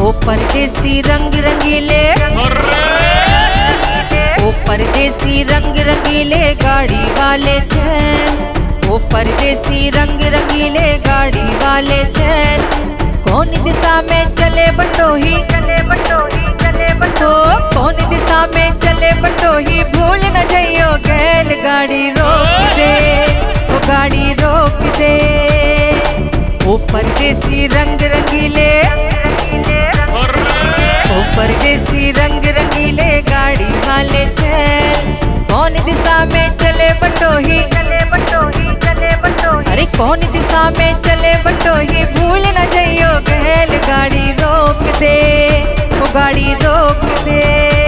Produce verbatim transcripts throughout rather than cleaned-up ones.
ओ परदेसी रंग रंगीले, ओ परदेसी रंग रंगीले गाड़ी वाले चल, ओ परदेसी रंग रंगीले गाड़ी वाले चल। कौन दिशा में चले बटोही, चले बटोही, चले बटोही, कौन दिशा में चले बटोही, भूल न जाइयो गैल गाड़ी रोक दे, ओ गाड़ी रोक दे। ओ परदेसी रंग रंगीले, ओ परदेसी रंग रंगीले गाड़ी वाले चल। कौन दिशा में चले बटोही, चले बटोही, चले बटोही, अरे कौन दिशा में चले बटोही, भूल न जाइयो गैल गाड़ी रोक दे, ओ गाड़ी रोक दे।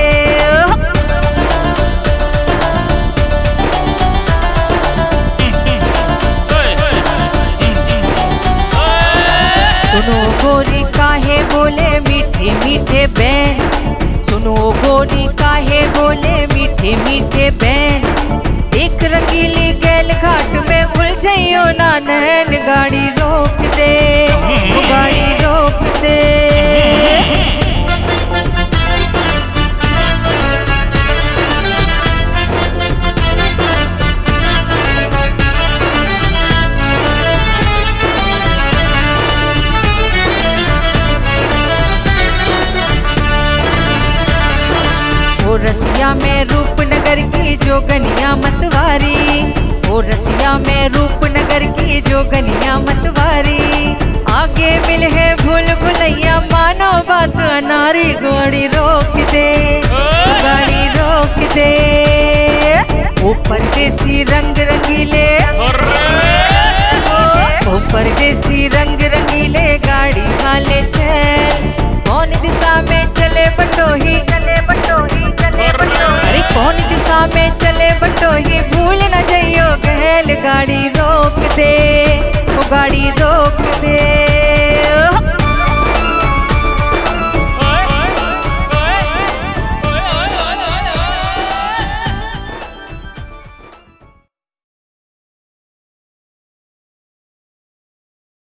सुनो गोरी काहे बोले मीठे मीठे बैन, सुनो गोरी काहे बोले मीठे मीठे बैन। एक रंगीली गैल घाट में उलझइयो ना नैन, गाड़ी रोक दे, गाड़ी रोक दे। ओ रसिया में रूपनगर की जोगनिया मतवारी, ओ रसिया में रूपनगर की जोगनिया मतवारी। आगे मिल है भूल भुलैया मानो बात अनारी, गाड़ी रोक दे, गाड़ी रोक दे। ओ परदेसी रंग रंगीले, ओ परदेसी रंग रंगीले गाड़ी वाले चल। कौन दिशा में चले बटोही, चले बटोही, चले बटोही, अरे कौन दिशा में चले बटोही, भूल न जाइयो गैल गाड़ी रोक दे, ओ गाड़ी रोक